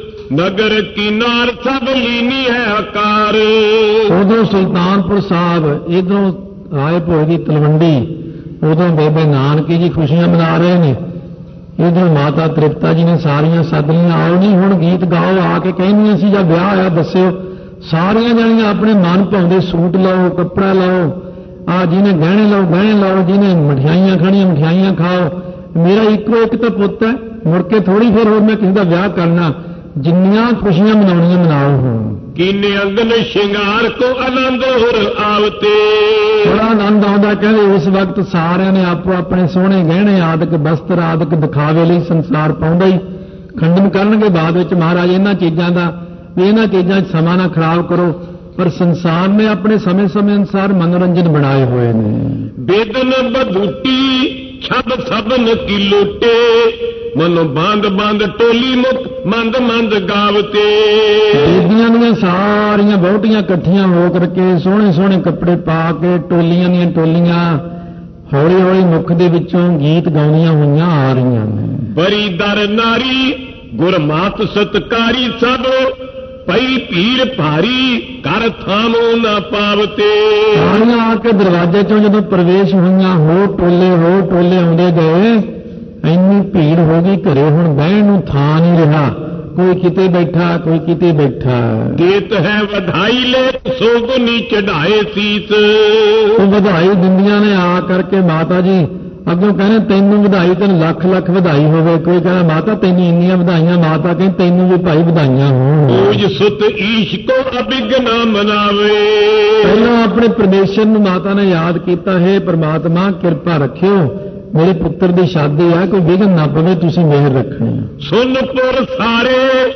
ਨਗਰ ਕਿਨਾਰ ਸਭ ਲੀਨੀ ਹੈ ਆਕਾਰ। ਉਦੋਂ ਸੁਲਤਾਨਪੁਰ ਸਾਹਿਬ, ਇਧਰੋਂ ਰਾਏ ਭੋਏ ਦੀ ਤਲਵੰਡੀ, ਉਦੋਂ ਬੇਬੇ ਨਾਨਕੀ ਜੀ ਖੁਸ਼ੀਆਂ ਮਨਾ ਰਹੇ ਨੇ, ਇਧਰ ਮਾਤਾ ਤ੍ਰਿਪਤਾ ਜੀ ਨੇ ਸਾਰੀਆਂ ਸੱਦ ਲਈਆਂ, ਆਓ ਨਹੀਂ ਹੁਣ ਗੀਤ ਗਾਓ। ਆ ਕੇ ਕਹਿੰਦੀਆਂ ਸੀ ਜਾਂ ਵਿਆਹ ਆਇਆ ਦੱਸਿਓ। ਸਾਰੀਆਂ ਜਣੀਆਂ ਆਪਣੇ ਮਨ ਭਾਉਂਦੇ ਸੂਟ ਲਾਓ, ਕੱਪੜਾ ਲਾਓ, ਆ ਜਿਹਨੇ ਗਹਿਣੇ ਲਾਓ ਗਹਿਣੇ ਲਾਓ, ਜਿਹਨੇ ਮਠਿਆਈਆਂ ਖਾਣੀਆਂ ਮਠਿਆਈਆਂ ਖਾਓ। ਮੇਰਾ ਇੱਕੋ ਇੱਕ ਤਾਂ ਪੁੱਤ ਹੈ, ਮੁੜ ਕੇ ਥੋੜੀ ਫਿਰ ਹੋਰ ਮੈਂ ਕਿਸੇ ਦਾ ਵਿਆਹ ਕਰਨਾ। ਜਿੰਨੀਆਂ ਖੁਸ਼ੀਆਂ ਮਨਾਉਣੀਆਂ ਮਨਾਓ। ਹੁਣ ਕੀਨੇ ਅੰਗਨ ਸ਼ਿੰਗਾਰ ਕੋ ਆਨੰਦ ਹੋਰ ਆਵਤੇ। ਬੜਾ ਆਨੰਦ ਆਉਂਦਾ। ਕਹਿੰਦੇ ਉਸ ਵਕਤ ਸਾਰਿਆਂ ਨੇ ਆਪੋ ਆਪਣੇ ਸੋਹਣੇ ਗਹਿਣੇ ਆਦਿਕ ਬਸਤਰ ਆਦਿਕ ਦਿਖਾਵੇ ਲਈ ਸੰਸਾਰ ਪਾਉਂਦਾ ਹੀ। ਖੰਡਨ ਕਰਨਗੇ ਬਾਅਦ ਵਿੱਚ ਮਹਾਰਾਜ ਇਹਨਾਂ ਚੀਜ਼ਾਂ ਦਾ ਵੀ ਇਹਨਾਂ ਚੀਜ਼ਾਂ 'ਚ ਸਮਾਂ ਨਾ ਖਰਾਬ ਕਰੋ, ਪਰ ਸੰਸਾਰ ਨੇ ਆਪਣੇ ਸਮੇਂ ਅਨੁਸਾਰ ਮਨੋਰੰਜਨ ਬਣਾਏ ਹੋਏ ਨੇ। ਬੇਦਨ ਬਧੂਟੀ ਛਬ ਸਭਨ ਕੀ ਲੁੱਟੇ ਮਨੋ ਬੰਦ ਟੋਲੀ ਮੁਖ ਮੰਦ ਗਾਵਤੇ। ਬੀਬੀਆਂ ਦੀਆਂ ਸਾਰੀਆਂ ਵਹੁਟੀਆਂ ਇਕੱਠੀਆਂ ਹੋ ਕਰਕੇ ਸੋਹਣੇ ਸੋਹਣੇ ਕੱਪੜੇ ਪਾ ਕੇ ਟੋਲੀਆਂ ਦੀਆਂ ਟੋਲੀਆਂ ਹੌਲੀ ਹੌਲੀ ਮੁਖ ਦੇ ਵਿੱਚੋਂ ਗੀਤ ਗਾਉਂਦੀਆਂ ਹੋਈਆਂ ਆ ਰਹੀਆਂ ਨੇ। ਬਰੀ ਦਰ ਨਾਰੀ ਗੁਰਮਾਤ ਸਤਕਾਰੀ ਸਭ ਪਈ ਭੀੜ ਭਾਰੀ ਕਰ ਥਾਮੋ ਨਾ ਪਾਵਤੇ। ਸਾਰੀਆਂ ਆ ਕੇ ਦਰਵਾਜ਼ੇ ਚੋਂ ਜਦੋਂ ਪ੍ਰਵੇਸ਼ ਹੋਈਆਂ, ਹੋ ਟੋਲੇ ਆਉਂਦੇ ਗਏ। ਇੰਨੀ ਭੀੜ ਹੋ ਗਈ, ਘਰੇ ਹੁਣ ਬਹਿਣ ਨੂੰ ਥਾਂ ਨਹੀਂ ਰਿਹਾ, ਕੋਈ ਕਿਤੇ ਬੈਠਾ, ਕੋਈ ਕਿਤੇ ਬੈਠਾ। ਦੇਤ ਹੈ ਵਧਾਈ ਲੈ ਸੋਗੁਨੀ ਚੜਾਏ ਸੀਸ। ਉਹ ਵਧਾਈ ਦਿੰਦੀਆਂ ਨੇ ਆ ਕਰਕੇ ਮਾਤਾ ਜੀ। ਅੱਗੋਂ ਕਹਿੰਦੇ ਤੈਨੂੰ ਵਧਾਈ, ਤੈਨੂੰ ਲੱਖ ਲੱਖ ਵਧਾਈ ਹੋਵੇ। ਕੋਈ ਕਹਿੰਦਾ ਮਾਤਾ ਤੈਨੂੰ ਇੰਨੀਆਂ ਵਧਾਈਆਂ। ਮਾਤਾ ਕਹਿੰਦੀ ਤੈਨੂੰ ਵੀ ਭਾਈ ਵਧਾਈਆਂ ਹੋਣ। ਓਜ ਸੁਤ ਈਸ਼ ਕੋ ਅਬਿਗਨਾ ਮਨਾਵੇ। ਪਹਿਲਾਂ ਆਪਣੇ ਪਰਮੇਸ਼ਰ ਨੂੰ ਮਾਤਾ ਨੇ ਯਾਦ ਕੀਤਾ, ਹੈ ਪ੍ਰਮਾਤਮਾ ਕਿਰਪਾ ਰੱਖਿਓ, ਮੇਰੇ ਪੁੱਤਰ ਦੀ ਸ਼ਾਦੀ ਆ, ਕੋਈ ਵਿਘਨ ਨਾ ਪਵੇ, ਤੁਸੀਂ ਮਿਹਰ ਰੱਖਣੀ। ਸੁਨਪੁਰ ਸਾਰੇ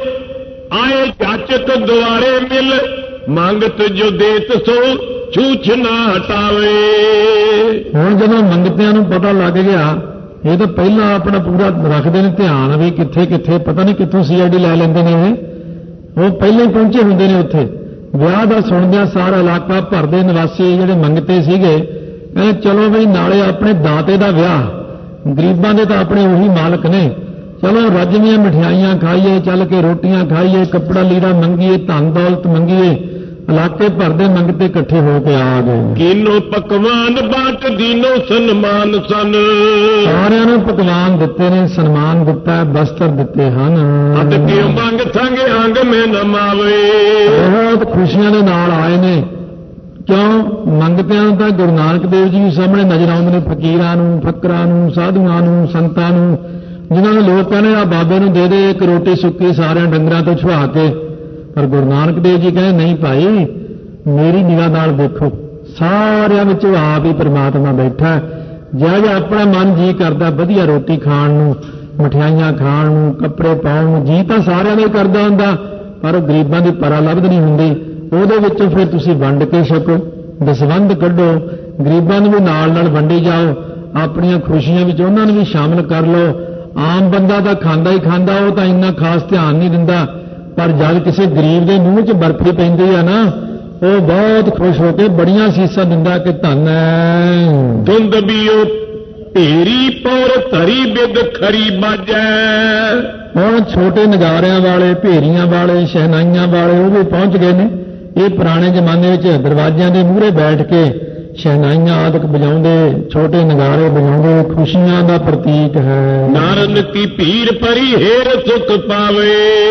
ਆਏ ਜਾਚਕ ਦੁਆਰੇ ਮਿਲ, ਮੰਗਤ ਜੋ ਦੇਤ ਸੋ ਛੂਛ ਨਾ ਹਟਾਵੇ। ਹੁਣ ਜਦੋਂ ਮੰਗਤਿਆਂ ਨੂੰ ਪਤਾ ਲੱਗ ਗਿਆ, ਇਹ ਤਾਂ ਪਹਿਲਾਂ ਆਪਣਾ ਪੂਰਾ ਰੱਖਦੇ ਨੇ ਧਿਆਨ ਵੀ ਕਿੱਥੇ ਕਿੱਥੇ, ਪਤਾ ਨਹੀਂ ਕਿੱਥੋਂ CID ਲੈ ਲੈਂਦੇ ਨੇ ਉਹ ਪਹਿਲਾਂ ਹੀ ਪਹੁੰਚੇ ਹੁੰਦੇ ਨੇ ਉੱਥੇ। ਵਿਆਹ ਦਾ ਸੁਣਦਿਆਂ ਸਾਰਾ ਇਲਾਕਾ ਭਰ ਦੇ ਨਿਵਾਸੀ ਜਿਹੜੇ ਮੰਗਤੇ ਸੀਗੇ ਕਹਿੰਦੇ ਚਲੋ ਬਈ ਨਾਲੇ ਆਪਣੇ ਦਾਤੇ ਦਾ ਵਿਆਹ, ਗਰੀਬਾਂ ਦੇ ਤਾਂ ਆਪਣੇ ਉਹੀ ਮਾਲਕ ਨੇ, ਚਲੋ ਰੱਜਵੀਆਂ ਮਠਿਆਈਆਂ ਖਾਈਏ, ਚੱਲ ਕੇ ਰੋਟੀਆਂ ਖਾਈਏ, ਕੱਪੜਾ ਲੀੜਾ ਮੰਗੀਏ, ਧਨ ਦੌਲਤ ਮੰਗੀਏ। ਇਲਾਕੇ ਭਰ ਦੇ ਮੰਗਤੇ ਇਕੱਠੇ ਹੋ ਕੇ ਆ ਗਏ। ਕੀਨੋ ਪਕਵਾਨ ਬਾਟ ਦੀਨੋ ਸਨਮਾਨ ਸਨ। ਸਾਰਿਆਂ ਨੂੰ ਪਕਵਾਨ ਦਿੱਤੇ ਨੇ, ਸਨਮਾਨ ਦਿੱਤਾ, ਬਸਤਰ ਦਿੱਤੇ ਹਨ। ਅਤ ਕਿਉ ਮੰਗ ਸੰਗ ਅੰਗ ਮੇ ਨਮਾਵੇ। ਬਹੁਤ ਖੁਸ਼ੀਆਂ ਦੇ ਨਾਲ ਆਏ ਨੇ। ਕਿਉਂ? ਮੰਗਤਿਆਂ ਨੂੰ ਤਾਂ ਗੁਰੂ ਨਾਨਕ ਦੇਵ ਜੀ ਸਾਹਮਣੇ ਨਜ਼ਰ ਆਉਂਦੇ ਨੇ, ਫਕੀਰਾਂ ਨੂੰ, ਫਕਰਾਂ ਨੂੰ, ਸਾਧੂਆਂ ਨੂੰ, ਸੰਤਾਂ ਨੂੰ, ਜਿਨ੍ਹਾਂ ਨੂੰ ਲੋਕ ਕਹਿੰਦੇ ਆ ਬਾਬੇ ਨੂੰ ਦੇ ਦੇ ਇੱਕ ਰੋਟੀ ਸੁੱਕੀ ਸਾਰਿਆਂ ਡੰਗਰਾਂ ਤੋਂ ਛੁਆ ਕੇ। ਪਰ ਗੁਰੂ ਨਾਨਕ ਦੇਵ ਜੀ ਕਹਿੰਦੇ ਨਹੀਂ ਭਾਈ, ਮੇਰੀ ਨਿਗਾਹ ਨਾਲ ਦੇਖੋ, ਸਾਰਿਆਂ ਵਿੱਚ ਆਪ ਹੀ ਪ੍ਰਮਾਤਮਾ ਬੈਠਾ। ਜਿਹੜਾ ਜਿਹਾ ਆਪਣਾ ਮਨ ਜੀ ਕਰਦਾ ਵਧੀਆ ਰੋਟੀ ਖਾਣ ਨੂੰ, ਮਠਿਆਈਆਂ ਖਾਣ ਨੂੰ, ਕੱਪੜੇ ਪਾਉਣ ਨੂੰ, ਜੀ ਤਾਂ ਸਾਰਿਆਂ ਦਾ ਹੀ ਕਰਦਾ ਹੁੰਦਾ, ਪਰ ਗਰੀਬਾਂ ਦੀ ਪਰਾ ਲੱਭਦ ਨਹੀਂ ਹੁੰਦੀ। ਉਹਦੇ ਵਿੱਚੋਂ ਫਿਰ ਤੁਸੀਂ ਵੰਡ ਕੇ ਛਕੋ, ਦਸਵੰਧ ਕੱਢੋ, ਗਰੀਬਾਂ ਨੂੰ ਵੀ ਨਾਲ ਨਾਲ ਵੰਡੀ ਜਾਓ, ਆਪਣੀਆਂ ਖੁਸ਼ੀਆਂ ਵਿੱਚ ਉਹਨਾਂ ਨੂੰ ਵੀ ਸ਼ਾਮਲ ਕਰ ਲਓ। ਆਮ ਬੰਦਾ ਤਾਂ ਖਾਂਦਾ ਹੀ ਖਾਂਦਾ, ਉਹ ਤਾਂ ਇੰਨਾ ਖਾਸ ਧਿਆਨ ਨਹੀਂ ਦਿੰਦਾ, ਪਰ ਜਦ ਕਿਸੇ ਗਰੀਬ ਦੇ ਮੂੰਹ 'ਚ ਬਰਫੀ ਪੈਂਦੀ ਆ ਨਾ, ਉਹ ਬਹੁਤ ਖੁਸ਼ ਹੋ ਕੇ ਬੜੀਆਂ ਸੀਸਾਂ ਦਿੰਦਾ ਕਿ ਧੰਨ ਹੈ। ਧੁੰਦ ਬੀਓ ਢੇਰੀ ਪੌਰ ਧਰੀ ਬਿਦ ਖਰੀ ਬਾਜੈ। ਹੁਣ ਛੋਟੇ ਨਗਾਰਿਆਂ ਵਾਲੇ, ਭੇਰੀਆਂ ਵਾਲੇ, ਸ਼ਹਿਨਾਈਆਂ ਵਾਲੇ ਉਹ ਵੀ ਪਹੁੰਚ ਗਏ ਨੇ। ਇਹ ਪੁਰਾਣੇ ਜ਼ਮਾਨੇ ਵਿੱਚ ਦਰਵਾਜ਼ਿਆਂ ਦੇ ਮੂਹਰੇ ਬੈਠ ਕੇ ਸ਼ਹਿਨਾਈਆਂ ਆਦਿਕ ਵਜਾਉਂਦੇ, ਛੋਟੇ ਨਗਾਰੇ ਵਜਾਉਂਦੇ, ਖੁਸ਼ੀਆਂ ਦਾ ਪ੍ਰਤੀਕ ਹੈ। ਨਾਰਨ ਕੀ ਭੀੜ ਭਰੀ ਹੇਰ ਸੁਖ ਪਾਵੇ।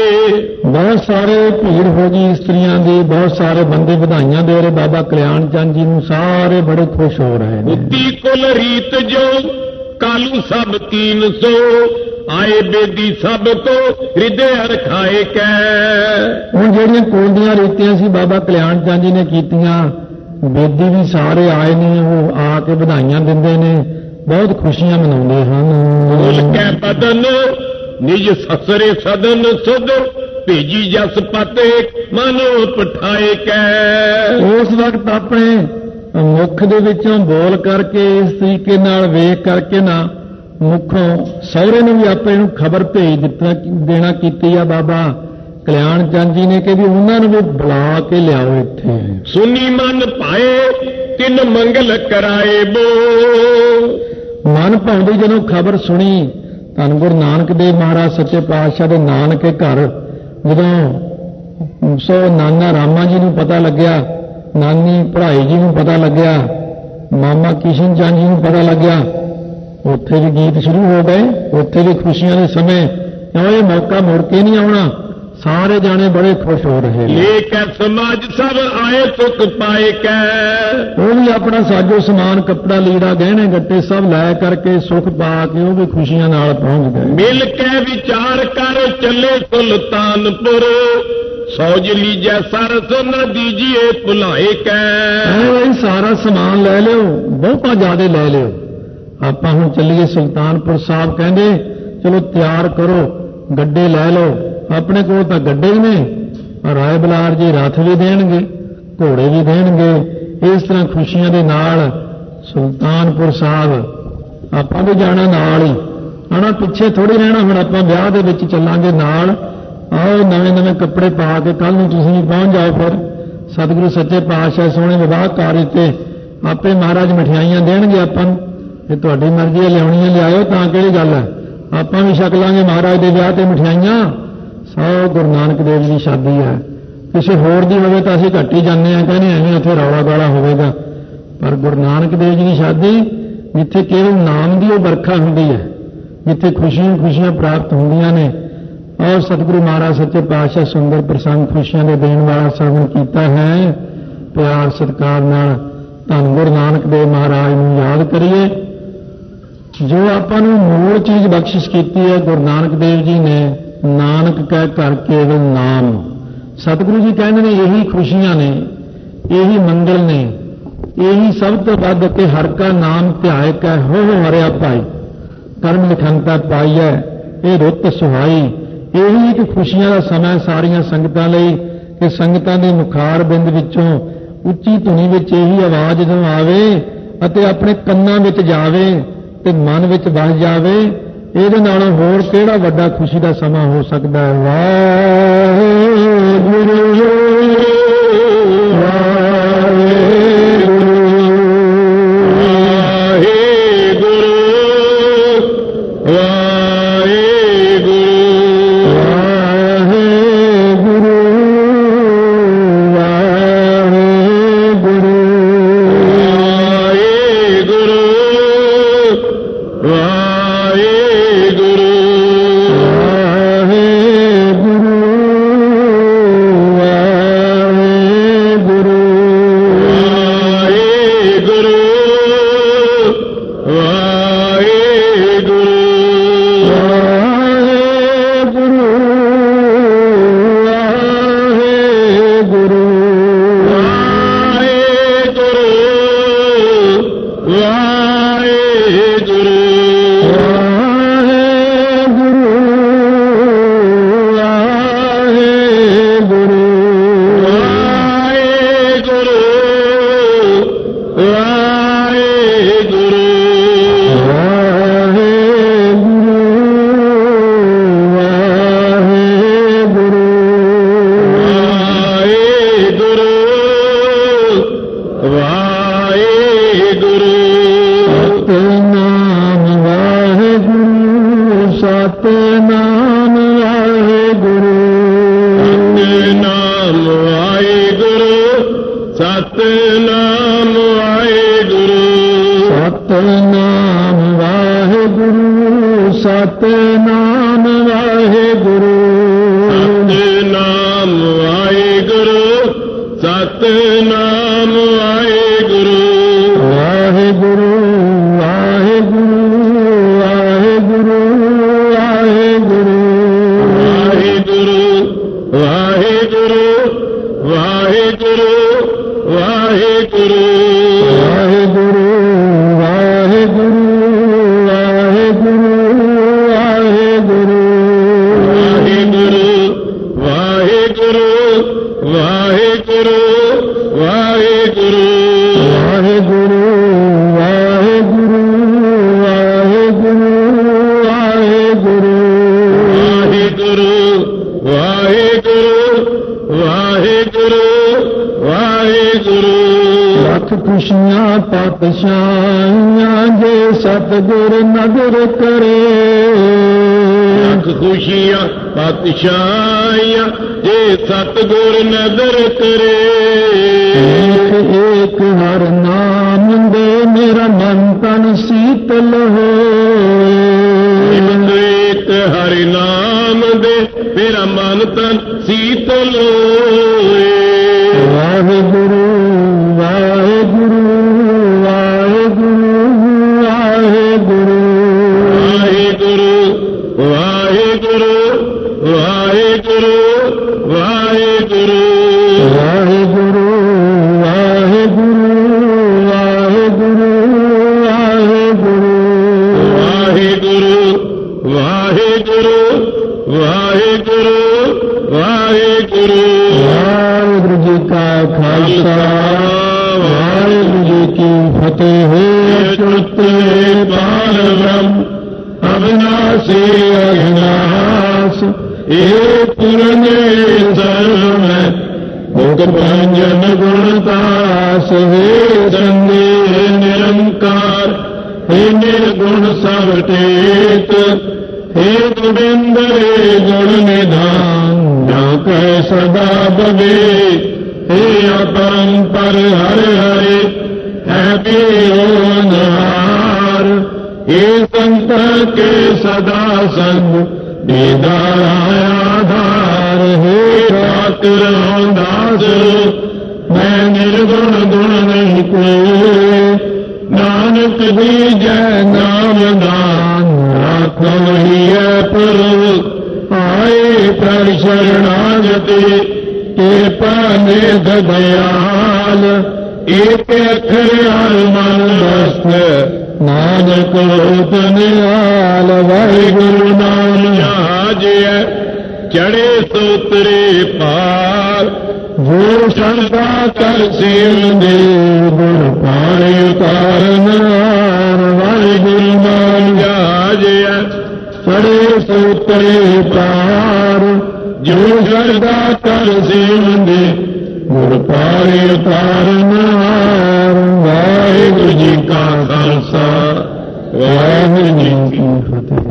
ਬਹੁਤ ਸਾਰੇ ਭੀੜ ਹੋ ਗਈ ਇਸਤਰੀਆਂ ਦੀ, ਬਹੁਤ ਸਾਰੇ ਬੰਦੇ ਵਧਾਈਆਂ ਦੇ ਰਹੇ ਬਾਬਾ ਕਲਿਆਣ ਚੰਦ ਜੀ ਨੂੰ, ਸਾਰੇ ਬੜੇ ਖੁਸ਼ ਹੋ ਰਹੇ ਨੇ। ਬੁੱਧੀ ਕੁਲ ਰੀਤ ਜੋ ਕਾਲੂ ਸਭ 300, ਆਏ ਬੇਦੀ ਸਭ ਕੋ ਹਿਰਦੇ ਰਖਾਏ ਕੈ। ਹੁਣ ਜਿਹੜੀਆਂ ਕੁਲ ਦੀਆਂ ਰੀਤੀਆਂ ਸੀ ਬਾਬਾ ਕਲਿਆਣ ਚੰਦ ਜੀ ਨੇ ਕੀਤੀਆਂ, ਬੇਦੀ ਵੀ ਸਾਰੇ ਆਏ ਨੇ, ਉਹ ਆ ਕੇ ਵਧਾਈਆਂ ਦਿੰਦੇ ਨੇ, ਬਹੁਤ ਖੁਸ਼ੀਆਂ ਮਨਾਉਂਦੇ ਹਨ। ਬੋਲ ਕੇ ਬਦਨ ਨਿਜ ਸਸਰੇ ਸਦਨ ਸੁਧ, ਭੇਜੀ ਜਸ ਪਤੇ ਮਨੋ ਪਠਾਏ ਕੈ। ਉਸ ਵਕਤ ਆਪਣੇ ਮੁਖ ਦੇ ਵਿੱਚੋਂ ਬੋਲ ਕਰਕੇ, ਇਸ ਤਰੀਕੇ ਨਾਲ ਵੇਖ ਕਰਕੇ ਨਾ, ਮੁੱਖੋਂ ਸਹੁਰੇ ਨੂੰ ਵੀ ਆਪੇ ਨੂੰ ਖਬਰ ਭੇਜ ਦੇਣਾ ਕੀਤੀ ਆ ਬਾਬਾ ਕਲਿਆਣ ਚੰਦ ਜੀ ਨੇ ਕਿ ਵੀ ਉਹਨਾਂ ਨੂੰ ਵੀ ਬੁਲਾ ਕੇ ਲਿਆਓ ਇੱਥੇ। ਸੁਨੀ ਮਨ ਭਾਏ ਤਿੰਨ ਮੰਗਲ ਕਰਾਏ ਬੋ। ਮਨ ਭਾਉਂਦੀ ਜਦੋਂ ਖਬਰ ਸੁਣੀ, ਧੰਨ ਗੁਰੂ ਨਾਨਕ ਦੇਵ ਮਹਾਰਾਜ ਸੱਚੇ ਪਾਤਸ਼ਾਹ ਦੇ ਨਾਨਕੇ ਘਰ ਜਦੋਂ ਸੋ ਨਾਨਾ ਰਾਮਾ ਜੀ ਨੂੰ ਪਤਾ ਲੱਗਿਆ, ਨਾਨੀ ਪੜ੍ਹਾਈ ਜੀ ਨੂੰ ਪਤਾ ਲੱਗਿਆ, ਮਾਮਾ ਕਿਸ਼ਨ ਚੰਦ ਜੀ ਨੂੰ ਪਤਾ ਲੱਗਿਆ, ਉੱਥੇ ਵੀ ਗੀਤ ਸ਼ੁਰੂ ਹੋ ਗਏ। ਉੱਥੇ ਵੀ ਖੁਸ਼ੀਆਂ ਦੇ ਸਮੇਂ, ਕਿਉਂ ਇਹ ਮੌਕਾ ਮੁੜ ਕੇ ਨਹੀਂ ਆਉਣਾ, ਸਾਰੇ ਜਾਣੇ ਬੜੇ ਖੁਸ਼ ਹੋ ਰਹੇ ਨੇ। ਲੇਕ ਸਮਾਜ ਸਭ ਆਏ ਸੁਖ ਪਾਏ ਕੈ। ਉਹ ਵੀ ਆਪਣਾ ਸਾਜੋ ਸਮਾਨ, ਕੱਪੜਾ ਲੀੜਾ, ਗਹਿਣੇ ਗੱਟੇ ਸਭ ਲੈ ਕਰਕੇ ਸੁਖ ਪਾ ਕੇ ਉਹ ਵੀ ਖੁਸ਼ੀਆਂ ਨਾਲ ਪਹੁੰਚ ਗਏ। ਮਿਲ ਕੇ ਵਿਚਾਰ ਕਰ ਚੱਲੇ ਸੁਲਤਾਨਪੁਰ, ਸੌਜ ਲੀਜੈ ਸਰਸ ਨ ਦੀਜੀਏ ਭੁਲਾਏ ਕੈ। ਸਾਰਾ ਸਮਾਨ ਲੈ ਲਿਓ, ਬਹੁਤਾ ਜ਼ਿਆਦਾ ਲੈ ਲਿਓ, ਆਪਾਂ ਹੁਣ ਚੱਲੀਏ ਸੁਲਤਾਨਪੁਰ ਸਾਹਿਬ। ਕਹਿੰਦੇ ਚਲੋ ਤਿਆਰ ਕਰੋ, ਗੱਡੇ ਲੈ ਲਓ। ਆਪਣੇ ਕੋਲ ਤਾਂ ਗੱਡੇ ਹੀ ਨੇ, ਰਾਏ ਬਲਾਰ ਜੀ ਰਥ ਵੀ ਦੇਣਗੇ, ਘੋੜੇ ਵੀ ਦੇਣਗੇ। ਇਸ ਤਰ੍ਹਾਂ ਖੁਸ਼ੀਆਂ ਦੇ ਨਾਲ ਸੁਲਤਾਨਪੁਰ ਸਾਹਿਬ ਆਪਾਂ ਵੀ ਜਾਣਾ ਨਾਲ ਹੀ, ਆਣਾ ਪਿੱਛੇ ਥੋੜੀ ਰਹਿਣਾ। ਹੁਣ ਆਪਾਂ ਵਿਆਹ ਦੇ ਵਿੱਚ ਚੱਲਾਂਗੇ ਨਾਲ। ਆਓ ਨਵੇਂ ਨਵੇਂ ਕੱਪੜੇ ਪਾ ਕੇ ਕੱਲ ਨੂੰ ਤੁਸੀਂ ਵੀ ਪਹੁੰਚ ਜਾਓ। ਫਿਰ ਸਤਿਗੁਰੂ ਸੱਚੇ ਪਾਤਸ਼ਾਹ ਸੋਹਣੇ ਵਿਵਾਹ ਕਾਰਜ ਤੇ ਆਪੇ ਮਹਾਰਾਜ ਮਠਿਆਈਆਂ ਦੇਣਗੇ ਆਪਾਂ ਨੂੰ। ਜੇ ਤੁਹਾਡੀ ਮਰਜ਼ੀ ਲਿਆਉਣੀਆਂ ਲਿਆਇਓ, ਤਾਂ ਕਿਹੜੀ ਗੱਲ ਹੈ, ਆਪਾਂ ਵੀ ਛਕ ਲਾਂਗੇ ਮਹਾਰਾਜ ਦੇ ਵਿਆਹ ਤੇ ਮਠਿਆਈਆਂ। ਸਭ ਗੁਰੂ ਨਾਨਕ ਦੇਵ ਜੀ ਦੀ ਸ਼ਾਦੀ ਹੈ। ਕਿਸੇ ਹੋਰ ਦੀ ਹੋਵੇ ਤਾਂ ਅਸੀਂ ਘੱਟ ਹੀ ਜਾਂਦੇ ਹਾਂ, ਕਹਿੰਦੇ ਐਵੇਂ ਉੱਥੇ ਰੌਲਾ ਗਾਲਾ ਹੋਵੇਗਾ। ਪਰ ਗੁਰੂ ਨਾਨਕ ਦੇਵ ਜੀ ਦੀ ਸ਼ਾਦੀ, ਜਿੱਥੇ ਕੇਵਲ ਨਾਮ ਦੀ ਉਹ ਵਰਖਾ ਹੁੰਦੀ ਹੈ, ਜਿੱਥੇ ਖੁਸ਼ੀਆਂ ਖੁਸ਼ੀਆਂ ਪ੍ਰਾਪਤ ਹੁੰਦੀਆਂ ਨੇ, और सतगुरु महाराज सच्चे पातशाह सुंदर प्रसंग खुशियां दे देण वाला श्रवण कीता है। प्यार सत्कार नाल धन गुरु नानक देव महाराज नूं याद करिए। जो आपां नूं मूल चीज़ बख्शिश कीती है गुरु नानक देव जी ने, नानक कह घर केवल नाम। सतगुरु जी कहते हैं यही खुशियां ने, यही मंगल ने, यही सब तो वध के हर का नाम ध्याय कै हो हरिया भाई। कर्म लिखंता पाई है ये रुत सुहाई। यही एक खुशियां का समय सारिया संगतां लई कि संगतां दे मुखार बिंद विचों उच्ची धुनी विच यही आवाज़ ਜਦੋਂ आवे ਅਤੇ ਆਪਣੇ ਕੰਨਾਂ ਵਿੱਚ ਜਾਵੇ ਤੇ ਮਨ ਵਿੱਚ ਵਸ ਜਾਵੇ, ਇਹਦੇ ਨਾਲੋਂ ਹੋਰ ਕਿਹੜਾ ਵੱਡਾ ਖੁਸ਼ੀ ਦਾ ਸਮਾਂ ਹੋ ਸਕਦਾ ਹੈ। ਵਾਹਿਗੁਰੂ पातशाहियां जे सतगुर नदर करे। एक हर नाम दे मेरा मन तन शीतल हो। एक हर नाम दे मेरा मन तन शीतल हो। वाहेगुरु वाहेगुरु वाहेगुरु वाहेगुरु वाहेगुरु वाहेगुरु वाहेगुरु वाहेगुरु वाहेगुरु वाहेगुरु वाहेगुरु वाहेगुरु वाहेगुरु वाहेगुरु वाहेगुरु। वाहेगुरु जी का खालसा वाहेगुरु जी की फतेह। चुत पार ब्रह्म अविनाशी अविनाश ये पूर्ण सर्व मुख भंजन गुणदास। हे संदेह निरंकार हे निर्गुण सर्वटेक। हे गोविंद हे गुण निधान जा कह सदा बवे। हे अपरंपर हरे हरे है बेओनहार। हे संत के सदा संग ਬੇਦਾ ਆਧਾਰ ਹੈ ਠਾਕੁਰ ਰਾਮਦਾਸ ਮੈਂ ਨਿਰਗੁਣ ਗੁਣ ਨਹੀਂ ਕੋਈ ਨਾਨਕ ਦੀਜੈ ਨਾਮ ਦਾਨ ਆਖੋ ਹੀਐ ਪ੍ਰਭ ਆਏ ਪ੍ਰਭ ਸ਼ਰਣਾਗਤੀ ਕਿਰਪਾ ਨਿਧ ਦਇਆਲ ਏਕ ਅੱਖਰ ਹਰ ਮਨ ਵਸਤ ਨਾਨਕ ਹੋਤ ਨਿਹਾਲ ਵਾਹਿਗੁਰੂ ਨਾਮ ਜਹਾਜਿਐ ਚੜੇ ਸੋਤਰੇ ਪਾਰ ਜੋ ਸਰਦਾ ਕਰ ਸੇਵਦੇ ਗੁਰ ਪਾਰੇ ਉਤਾਰਨ ਵਾਹਿਗੁਰੂ ਨਾਮ ਜਹਾਜਿਐ ਚੜੇ ਸੋਤਰੇ ਪਾਰ ਜੋ ਸਰਦਾ ਕਰ ਸੇਵਦੇ ਗੁਰ ਪਾਰੇ ਉਤਾਰਨ ਵਾਹਿਗੁਰੂ ਜੀ ਕਾ ਖਾਲਸਾ ਵਾਹਿਗੁਰੂ ਜੀ ਕੀ ਫਤਿਹ।